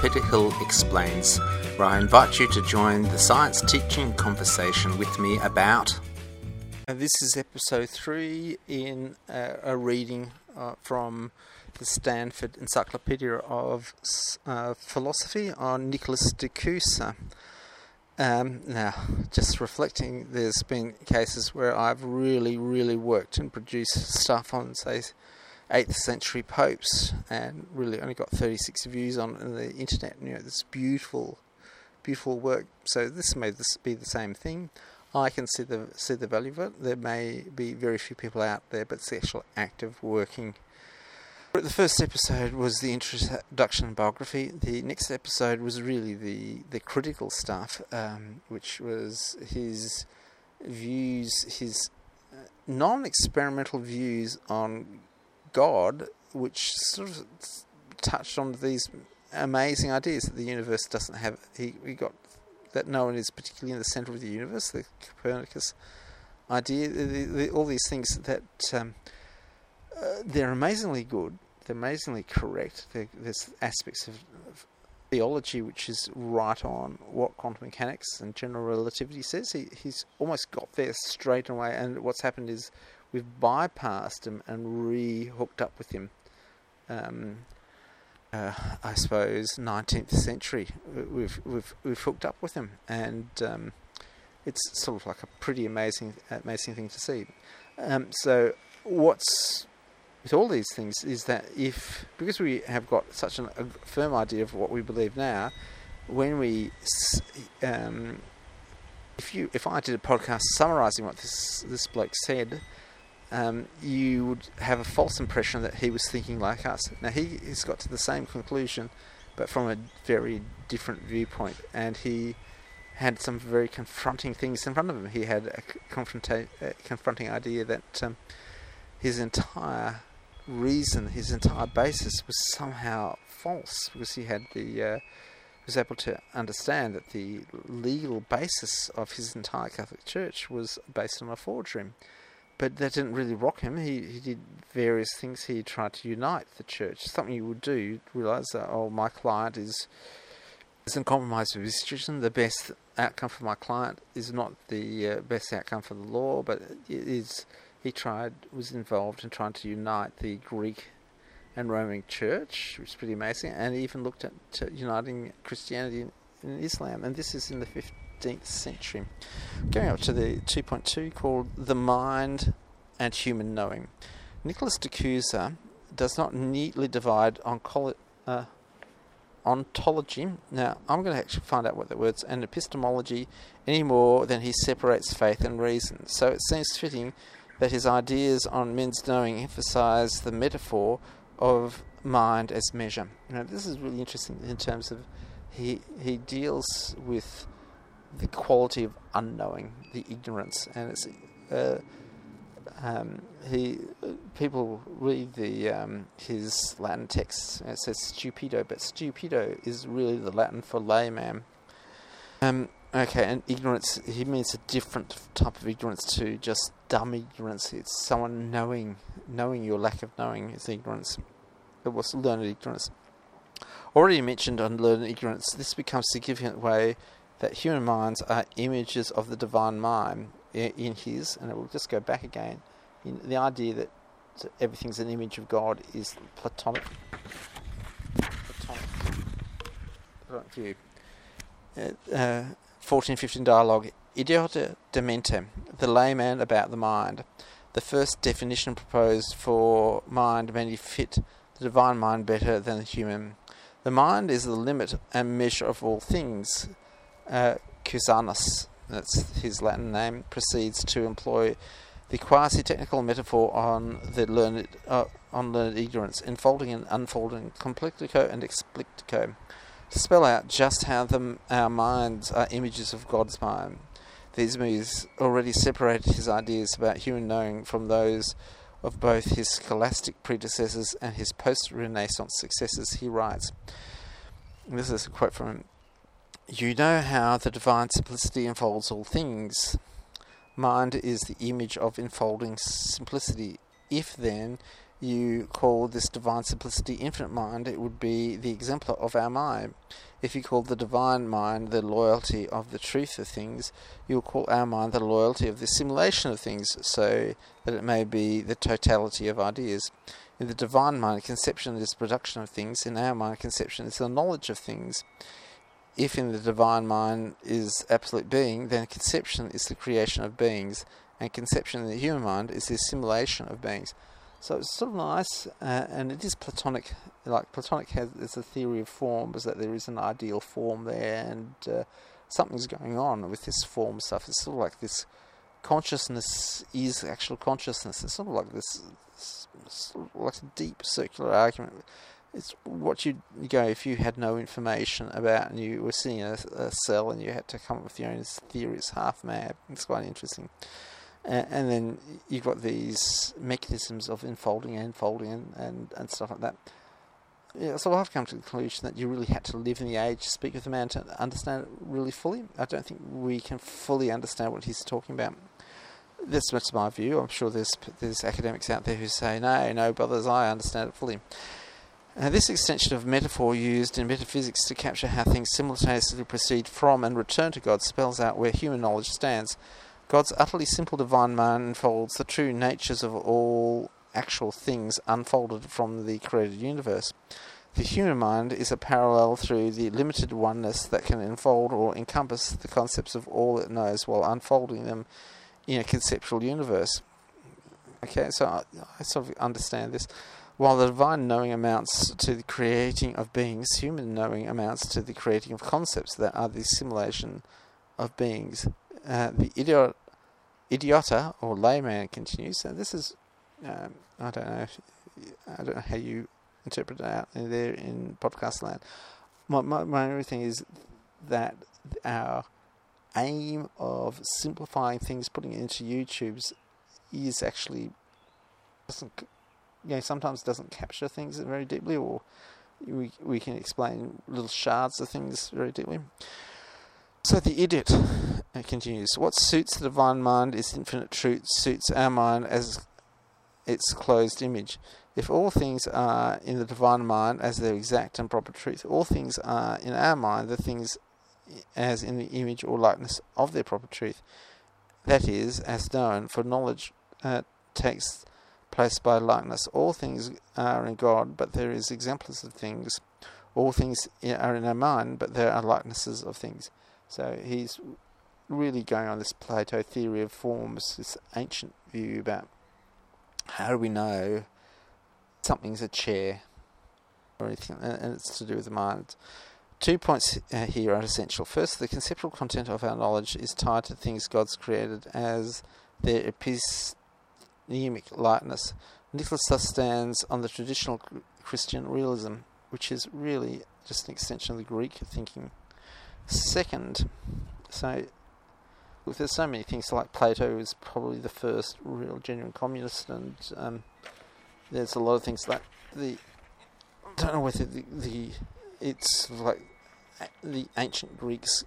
Peter Hill Explains, where I invite you to join the science teaching conversation with me about... This is episode 3 in a reading from the Stanford Encyclopedia of Philosophy on Nicholas de Cusa. Now, just reflecting, there's been cases where I've really worked and produced stuff on, say, 8th century popes, and really only got 36 views on the internet. You know, this beautiful work. So this may be the same thing. I can see the value of it. There may be very few people out there, but it's the actual act of working. The first episode was the introduction and biography. The next episode was really the critical stuff, which was his views, his non-experimental views on God, which sort of touched on these amazing ideas that the universe doesn't have. He got that no one is particularly in the centre of the universe, the Copernicus idea, all these things that they're amazingly good, they're amazingly correct. There's aspects of theology which is right on what quantum mechanics and general relativity says. He's almost got there straight away, and what's happened is we've bypassed him and re-hooked up with him. I suppose 19th century we've hooked up with him, and it's sort of like a pretty amazing thing to see. So what's with all these things is that because we have got such a firm idea of what we believe now, when we if I did a podcast summarising what this bloke said, you would have a false impression that he was thinking like us. Now he's got to the same conclusion, but from a very different viewpoint, and he had some very confronting things in front of him. He had a confronting idea that his entire reason, his entire basis was somehow false, because he had was able to understand that the legal basis of his entire Catholic Church was based on a forgery. But that didn't really rock him. He did various things. He tried to unite the church. Something you would do, you'd realise that, my client isn't compromised with his tradition. The best outcome for my client is not the best outcome for the law, but it is. He was involved in trying to unite the Greek and Roman Church, which is pretty amazing, and he even looked at uniting Christianity and Islam. And this is in the 15th century. Going up to the 2.2 called The Mind and Human Knowing. Nicholas de Cusa does not neatly divide ontology. Now, I'm going to actually find out what the words and epistemology any more than he separates faith and reason. So it seems fitting that his ideas on men's knowing emphasize the metaphor of mind as measure. This is really interesting in terms of he deals with the quality of unknowing, the ignorance, and it's people read his Latin texts, and it says stupido, but stupido is really the Latin for layman. Okay, and ignorance, he means a different type of ignorance to just dumb ignorance. It's someone knowing your lack of knowing is ignorance. It was learned ignorance. Already mentioned on learned ignorance, this becomes a significant way that human minds are images of the divine mind in his, and it will just go back again, in the idea that everything's an image of God is Platonic view. 1415 dialogue. Idiote de mente, the layman about the mind. The first definition proposed for mind may fit the divine mind better than the human. The mind is the limit and measure of all things. Cusanus, that's his Latin name, proceeds to employ the quasi-technical metaphor on learned ignorance, enfolding and unfolding, complicico and explico, to spell out just how our minds are images of God's mind. These moves already separated his ideas about human knowing from those of both his scholastic predecessors and his post-Renaissance successors. He writes, this is a quote from him, "You know how the divine simplicity enfolds all things. Mind is the image of enfolding simplicity. If then you call this divine simplicity infinite mind, it would be the exemplar of our mind. If you call the divine mind the loyalty of the truth of things, you'll call our mind the loyalty of the assimilation of things, so that it may be the totality of ideas. In the divine mind, conception is production of things. In our mind, conception is the knowledge of things. If in the divine mind is absolute being, then conception is the creation of beings, and conception in the human mind is the assimilation of beings. So it's sort of nice, and it is Platonic. Like Platonic has a theory of forms, that there is an ideal form there, and something's going on with this form stuff. It's sort of like this consciousness is actual consciousness. It's sort of like this, sort of like a deep circular argument. It's what you go if you had no information about, and you were seeing a cell, and you had to come up with your own theory. It's half mad. It's quite interesting. And then you've got these mechanisms of unfolding and folding and stuff like that. Yeah, so I've come to the conclusion that you really had to live in the age to speak with the man to understand it really fully. I don't think we can fully understand what he's talking about. That's my view. I'm sure there's academics out there who say, no, brothers, I understand it fully. This extension of metaphor used in metaphysics to capture how things simultaneously proceed from and return to God spells out where human knowledge stands. God's utterly simple divine mind unfolds the true natures of all actual things unfolded from the created universe. The human mind is a parallel through the limited oneness that can enfold or encompass the concepts of all it knows while unfolding them in a conceptual universe. Okay, so I sort of understand this. While the divine knowing amounts to the creating of beings, human knowing amounts to the creating of concepts that are the assimilation of beings. The idiota or layman continues. So this is, I don't know how you interpret it out there in podcast land. My only thing is that our aim of simplifying things, putting it into YouTube's, is actually sometimes doesn't capture things very deeply, or we can explain little shards of things very deeply. So the idiot continues. What suits the divine mind is infinite truth, suits our mind as its closed image. If all things are in the divine mind as their exact and proper truth, all things are in our mind the things as in the image or likeness of their proper truth. That is, as known, for knowledge takes place by likeness. All things are in God, but there is exemplars of things. All things are in our mind, but there are likenesses of things. So he's really going on this Plato theory of forms, this ancient view about how do we know something's a chair or anything, and it's to do with the mind. 2 points here are essential. First, the conceptual content of our knowledge is tied to things God's created as their epistemic likeness. Nicholas thus stands on the traditional Christian realism, which is really just an extension of the Greek thinking. Second, so there's so many things, like Plato is probably the first real genuine communist, and there's a lot of things like I don't know whether it's like the ancient Greeks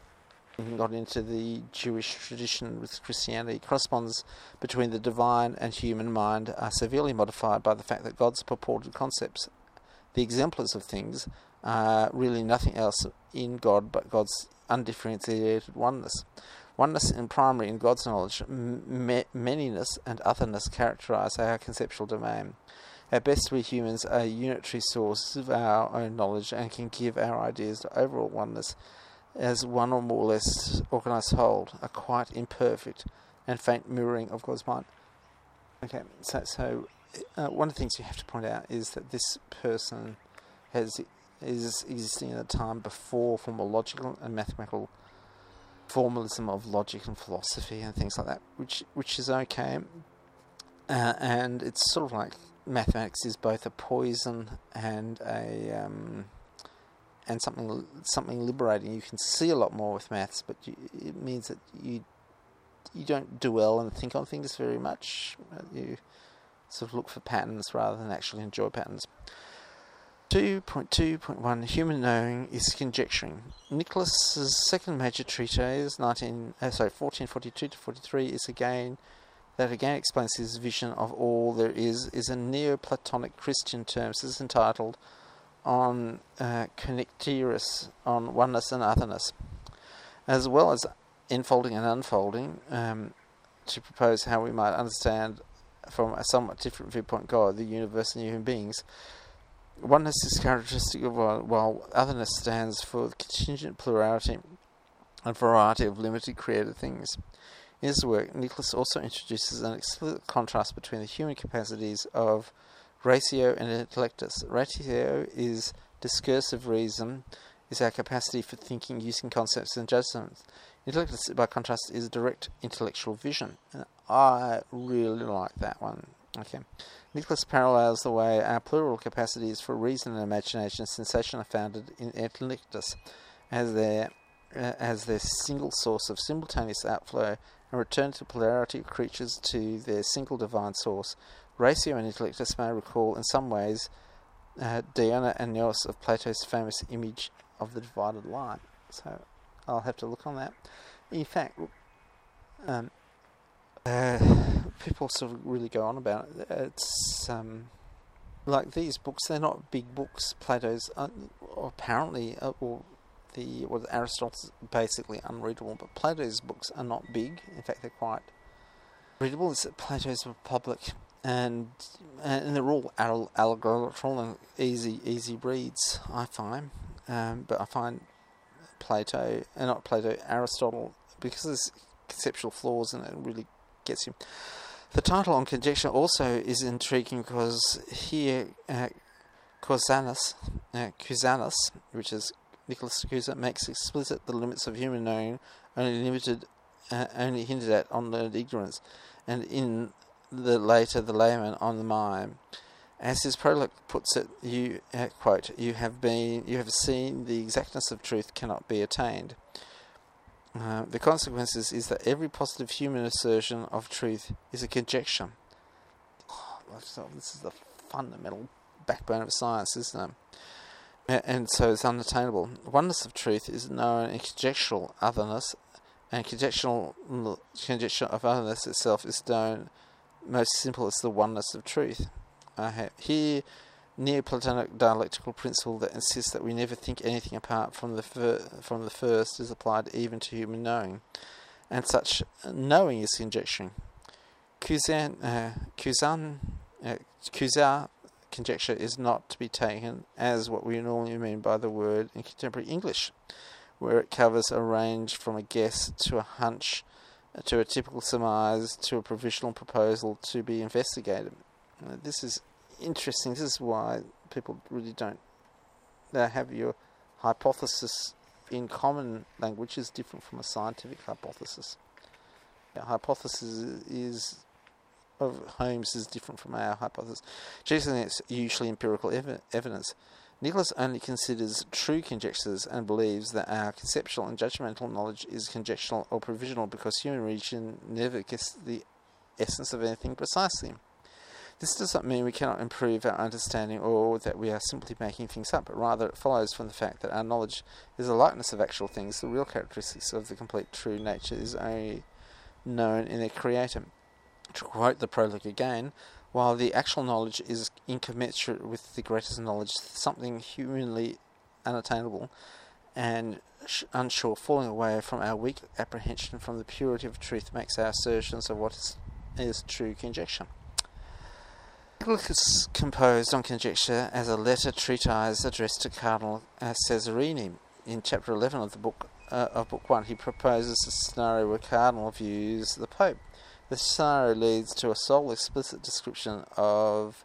got into the Jewish tradition with Christianity. Corresponds between the divine and human mind are severely modified by the fact that God's purported concepts, the exemplars of things, are really nothing else in God but God's undifferentiated oneness. Oneness and primary in God's knowledge, manyness and otherness characterize our conceptual domain. At best, we humans are unitary sources of our own knowledge and can give our ideas to overall oneness as one or more less organized whole, a quite imperfect and faint mirroring of God's mind. Okay, so one of the things you have to point out is that this person is existing in a time before formal logical and mathematical formalism of logic and philosophy and things like that, which is okay, and it's sort of like mathematics is both a poison and something liberating. You can see a lot more with maths, but it means that you don't dwell and think on things very much. You sort of look for patterns rather than actually enjoy patterns. 2.2.1 Human knowing is conjecturing. Nicholas's second major treatise, 1442 to 43, is again that again explains his vision of all there is a Neoplatonic Christian term. This is entitled On Connectyrus, on Oneness and Otherness, as well as enfolding and unfolding, to propose how we might understand from a somewhat different viewpoint God, the universe and human beings. Oneness is characteristic of while otherness stands for contingent plurality and variety of limited created things. In his work, Nicholas also introduces an explicit contrast between the human capacities of ratio and intellectus. Ratio is discursive reason, is our capacity for thinking using concepts and judgments. Intellectus, by contrast, is direct intellectual vision. And I really like that one. Okay. Nicholas parallels the way our plural capacities for reason and imagination and sensation are founded in intellectus as their single source of simultaneous outflow and return to polarity of creatures to their single divine source. Ratio and intellectus may recall in some ways Diana and Neos of Plato's famous image of the divided line. So I'll have to look on that. In fact, people sort of really go on about it. It's like these books, they're not big books. Plato's apparently, Aristotle's basically unreadable, but Plato's books are not big. In fact, they're quite readable. It's Plato's Republic, and they're all allegorical and easy reads, I find. But I find Aristotle, because there's conceptual flaws in it, really gets you. The title On Conjecture also is intriguing because here Cusanus, which is Nicholas Cusa, makes explicit the limits of human knowing only hinted at on learned ignorance, and in the layman on the mind. As his prologue puts it, you quote, you have seen the exactness of truth cannot be attained. The consequences is that every positive human assertion of truth is a conjecture. So this is the fundamental backbone of science, isn't it? And so it's unattainable. Oneness of truth is known in conjectural otherness, and conjecture of otherness itself is known most simple as the oneness of truth. Here, Neoplatonic dialectical principle that insists that we never think anything apart from the first is applied even to human knowing, and such knowing is conjecturing. Cusa conjecture is not to be taken as what we normally mean by the word in contemporary English, where it covers a range from a guess to a hunch, to a typical surmise, to a provisional proposal to be investigated. This is interesting. This is why people really don't have your hypothesis in common language is different from a scientific hypothesis. The hypothesis of Holmes is different from our hypothesis. Generally, it's usually empirical evidence. Nicholas only considers true conjectures and believes that our conceptual and judgmental knowledge is conjectural or provisional because human reason never gets the essence of anything precisely. This does not mean we cannot improve our understanding or that we are simply making things up, but rather it follows from the fact that our knowledge is a likeness of actual things. The real characteristics of the complete true nature is only known in their creator. To quote the prologue again, while the actual knowledge is incommensurate with the greatest knowledge, something humanly unattainable and unsure, falling away from our weak apprehension from the purity of truth, makes our assertions of what is true conjecture. Nicholas composed On Conjecture as a letter treatise addressed to Cardinal Cesarini. In chapter 11 of the book Book 1, he proposes a scenario where Cardinal views the Pope. The scenario leads to a sole explicit description of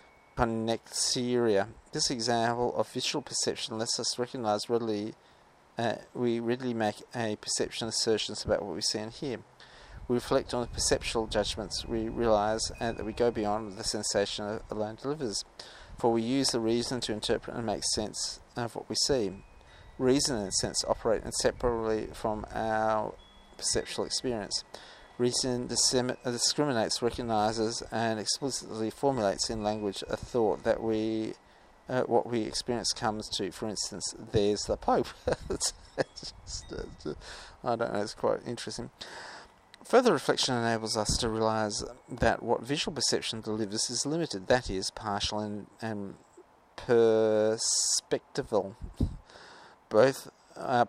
connexeria. This example of visual perception lets us recognize readily. We readily make a perception assertions about what we see and hear. We reflect on the perceptual judgments. We realize that we go beyond the sensation alone delivers, for we use the reason to interpret and make sense of what we see. Reason and sense operate inseparably from our perceptual experience. Reason discriminates, recognizes, and explicitly formulates in language a thought that what we experience comes to. For instance, there's the Pope. I don't know, it's quite interesting. Further reflection enables us to realise that what visual perception delivers is limited, that is, partial and perspectival. Both our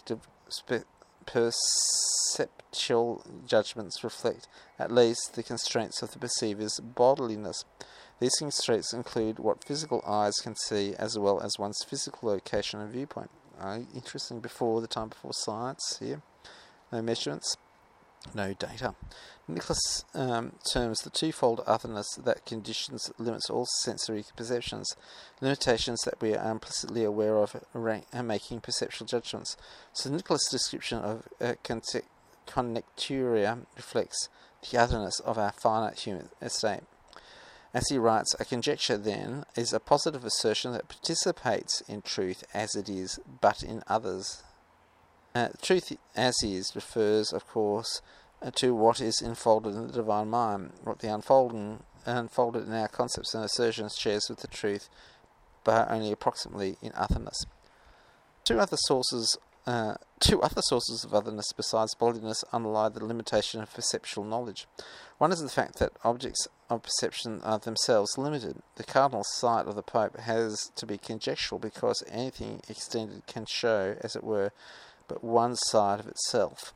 perceptual judgments reflect at least the constraints of the perceiver's bodiliness. These constraints include what physical eyes can see as well as one's physical location and viewpoint. Interesting, before science here. No measurements, no data. Nicholas terms the twofold otherness that conditions limits all sensory perceptions, limitations that we are implicitly aware of making perceptual judgments. So Nicholas' description of connecturia reflects the otherness of our finite human estate. As he writes, a conjecture, then, is a positive assertion that participates in truth as it is, but in others. Truth as is refers, of course, to what is enfolded in the divine mind, what the unfolded in our concepts and assertions shares with the truth, but only approximately in otherness. Two other sources of otherness besides bodiness underlie the limitation of perceptual knowledge. One is the fact that objects of perception are themselves limited. The cardinal sight of the Pope has to be conjectural because anything extended can show, as it were, but one side of itself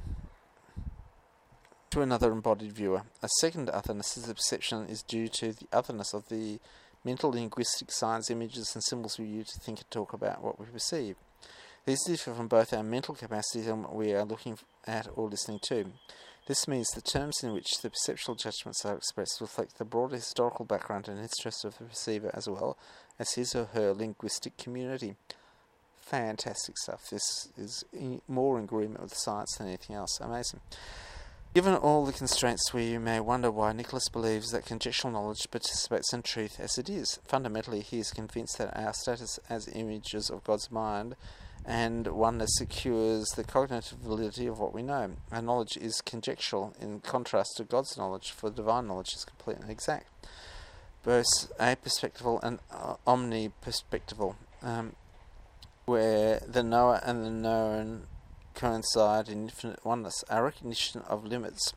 to another embodied viewer. A second otherness of the perception is due to the otherness of the mental linguistic signs, images and symbols we use to think and talk about what we perceive. These differ from both our mental capacities and what we are looking at or listening to. This means the terms in which the perceptual judgments are expressed reflect the broader historical background and interest of the perceiver as well as his or her linguistic community. Fantastic stuff. This is more in agreement with science than anything else. Amazing. Given all the constraints, we may wonder why Nicholas believes that conjectural knowledge participates in truth as it is. Fundamentally, he is convinced that our status as images of God's mind and oneness secures the cognitive validity of what we know. Our knowledge is conjectural in contrast to God's knowledge, for divine knowledge is complete and exact. Both aperspectival and omniperspectival, where the knower and the known coincide in infinite oneness. Our recognition of limits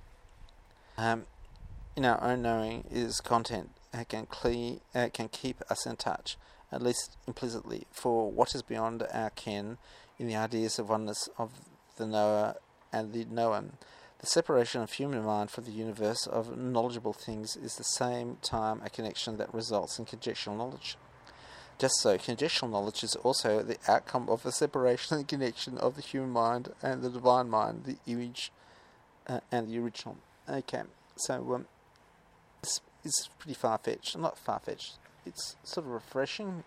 in our own knowing is content and can keep us in touch, at least implicitly, for what is beyond our ken in the ideas of oneness of the knower and the known. The separation of human mind from the universe of knowledgeable things is at the same time a connection that results in conjectural knowledge. Just so, conjectural knowledge is also the outcome of the separation and connection of the human mind and the divine mind, the image and the original. Okay, so it's pretty far-fetched. Not far-fetched. It's sort of refreshing.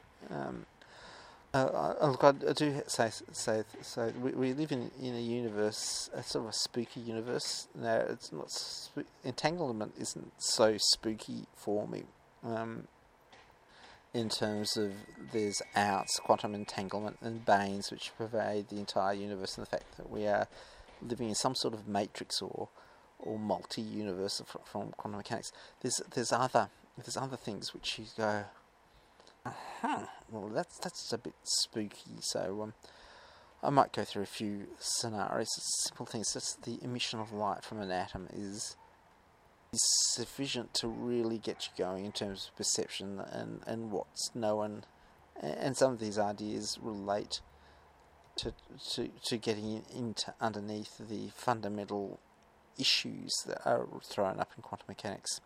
Look, I do say so. We live in a universe, a sort of a spooky universe. Now, it's not entanglement isn't so spooky for me. In terms of there's outs, quantum entanglement and banes which pervade the entire universe, and the fact that we are living in some sort of matrix or multi-universe from quantum mechanics. There's other things which you go, well that's a bit spooky. So I might go through a few scenarios, simple things. Just the emission of light from an atom is sufficient to really get you going in terms of perception and what's known, and some of these ideas relate to getting into underneath the fundamental issues that are thrown up in quantum mechanics.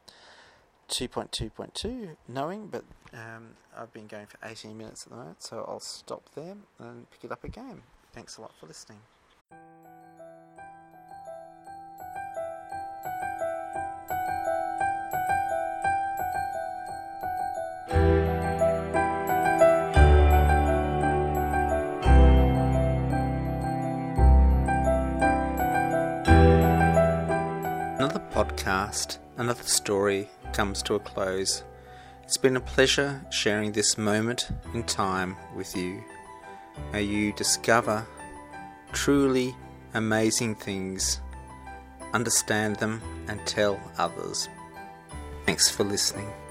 2.2.2 knowing, but I've been going for 18 minutes at the moment, so I'll stop there and pick it up again. Thanks a lot for listening. Podcast, another story comes to a close. It's been a pleasure sharing this moment in time with you. May you discover truly amazing things, understand them and tell others. Thanks for listening.